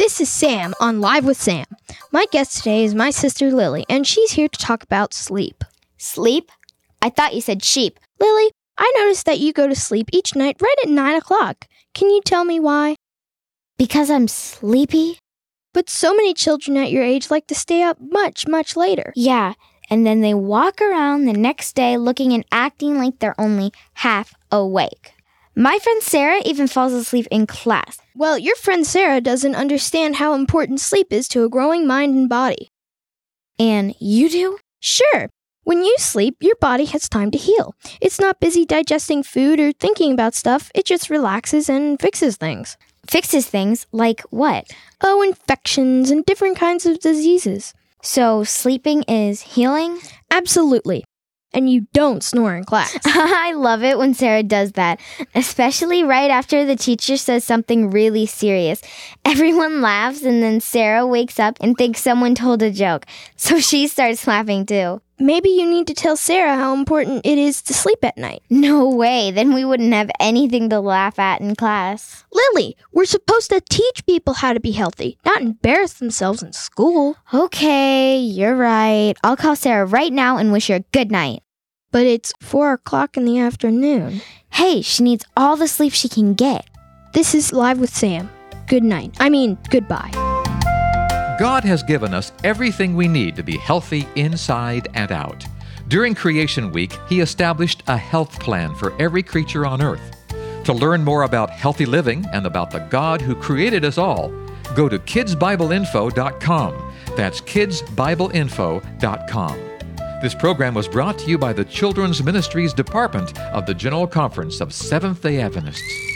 This is Sam on Live with Sam. My guest today is my sister Lily, and she's here to talk about sleep. Sleep? I thought you said sheep. Lily, I noticed that you go to sleep each night right at 9 o'clock. Can you tell me why? Because I'm sleepy? But so many children at your age like to stay up much, much later. Yeah, and then they walk around the next day looking and acting like they're only half awake. My friend Sarah even falls asleep in class. Well, your friend Sarah doesn't understand how important sleep is to a growing mind and body. And you do? Sure. When you sleep, your body has time to heal. It's not busy digesting food or thinking about stuff. It just relaxes and fixes things. Fixes things like what? Oh, infections and different kinds of diseases. So sleeping is healing? Absolutely. And you don't snore in class. I love it when Sarah does that, especially right after the teacher says something really serious. Everyone laughs and then Sarah wakes up and thinks someone told a joke, so she starts laughing too. Maybe you need to tell Sarah how important it is to sleep at night. No way, then we wouldn't have anything to laugh at in class. Lily, we're supposed to teach people how to be healthy, not embarrass themselves in school. Okay, you're right. I'll call Sarah right now and wish her a good night. But it's 4 o'clock in the afternoon. Hey, she needs all the sleep she can get. This is Live with Sam. Good night. Goodbye. God has given us everything we need to be healthy inside and out. During Creation Week, He established a health plan for every creature on earth. To learn more about healthy living and about the God who created us all, go to kidsbibleinfo.com. That's kidsbibleinfo.com. This program was brought to you by the Children's Ministries Department of the General Conference of Seventh-day Adventists.